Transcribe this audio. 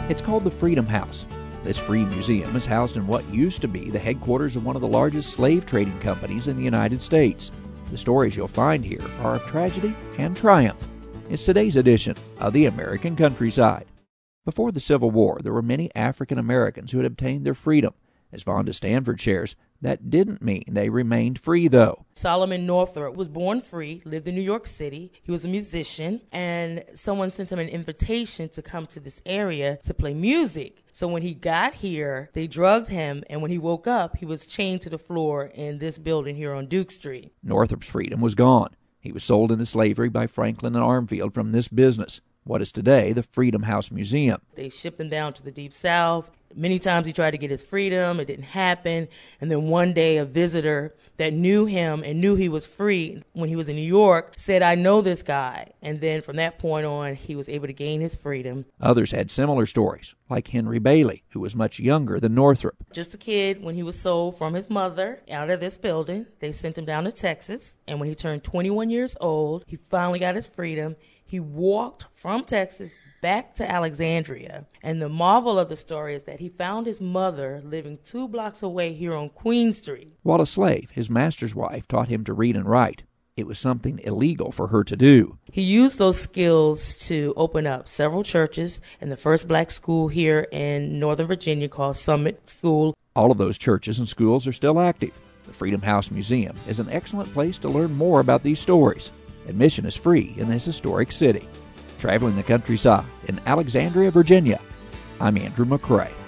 It's called the Freedom House. This free museum is housed in what used to be the headquarters of one of the largest slave trading companies in the United States. The stories you'll find here are of tragedy and triumph. It's today's edition of the American Countryside. Before the Civil War, there were many African Americans who had obtained their freedom. As Vonda Stanford shares, that didn't mean they remained free, though. Solomon Northrop was born free, lived in New York City. He was a musician, and someone sent him an invitation to come to this area to play music. So when he got here, they drugged him, and when he woke up, he was chained to the floor in this building here on Duke Street. Northrop's freedom was gone. He was sold into slavery by Franklin and Armfield from this business, what is today the Freedom House Museum. They shipped him down to the Deep South. Many times he tried to get his freedom. It didn't happen. And then one day a visitor that knew him and knew he was free when he was in New York said, "I know this guy." And then from that point on, he was able to gain his freedom. Others had similar stories, like Henry Bailey, who was much younger than Northrop. Just a kid when he was sold from his mother out of this building. They sent him down to Texas. And when he turned 21 years old, he finally got his freedom. He walked from Texas back to Alexandria. And the marvel of the story is that he found his mother living 2 blocks away here on Queen Street. While a slave, his master's wife taught him to read and write. It was something illegal for her to do. He used those skills to open up several churches and the first black school here in Northern Virginia called Summit School. All of those churches and schools are still active. The Freedom House Museum is an excellent place to learn more about these stories. Admission is free in this historic city. Traveling the countryside in Alexandria, Virginia, I'm Andrew McCrae.